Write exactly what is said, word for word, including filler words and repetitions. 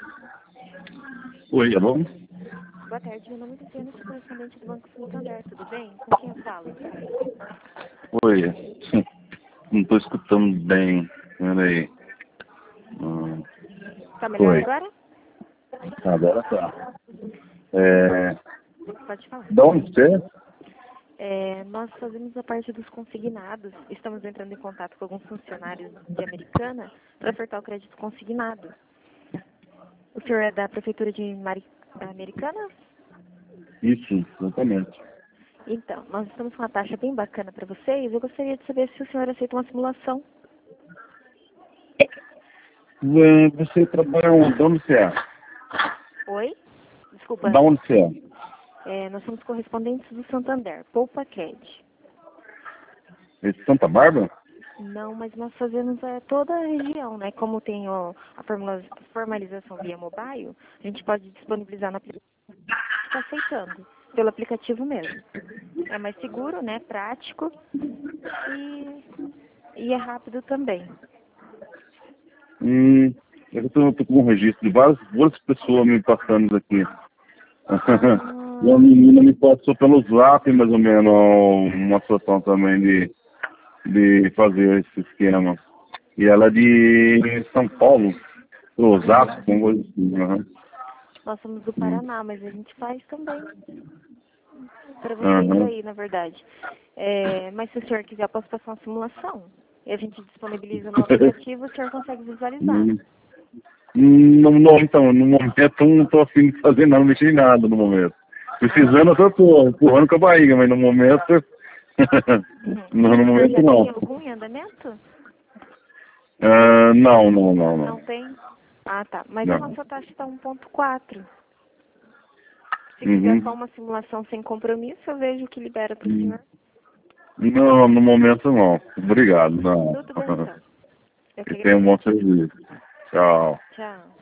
Oi, alô? Boa tarde, meu nome é Luciana, sou correspondente do Banco Santander, tudo bem? Com quem eu falo? Oi, não estou escutando bem. Peraí. Hum, Tá melhor Oi, agora? agora tá. É, Pode falar. da onde você é? É, nós fazemos a parte dos consignados. Estamos entrando em contato com alguns funcionários de Americana para ofertar o crédito consignado. O senhor é da Prefeitura de Mari... da Americana? Isso, exatamente. Então, nós estamos com uma taxa bem bacana para vocês. Eu gostaria de saber se o senhor aceita uma simulação. É, Você trabalha onde? De onde você é? Oi? Desculpa. Da onde você é? É, nós somos correspondentes do Santander, Poupa Cred. É de Santa Bárbara? Não, mas nós fazemos é, toda a região, né? Como tem ó, a formula- formalização via mobile, a gente pode disponibilizar no aplicativo, está aceitando, pelo aplicativo mesmo. É mais seguro, né? Prático e, e é rápido também. Hum, eu estou com um registro de várias, várias pessoas me passando aqui. E a Ah, menina me passou pelo zap, mais ou menos, uma situação também de, de fazer esse esquema. E ela é de São Paulo, uhum. Osasco, uma coisa assim. Aham. Nós somos do Hum. Paraná, mas a gente faz também para vocês Aham. aí, na verdade. É, mas se o senhor quiser, eu posso passar uma simulação. E a gente disponibiliza no aplicativo, o senhor consegue visualizar. Hum, não, não, então, no momento eu não tô afim de fazer nada, não mexer em nada no momento. Ah, Precisando eu tô empurrando com a barriga, mas no momento, uhum. não, E no o senhor momento já não. tem algum em andamento? Ah, não, não, não, Não não. tem? Ah, tá. Mas a Não. nossa taxa está um ponto quatro. Se quiser só Uhum. uma simulação sem compromisso, eu vejo o que libera para o Hum. senhor. Não, no momento não. Obrigado, não. Tudo bem, então. Eu que E tenha um agradeço. bom serviço. Tchau. Tchau.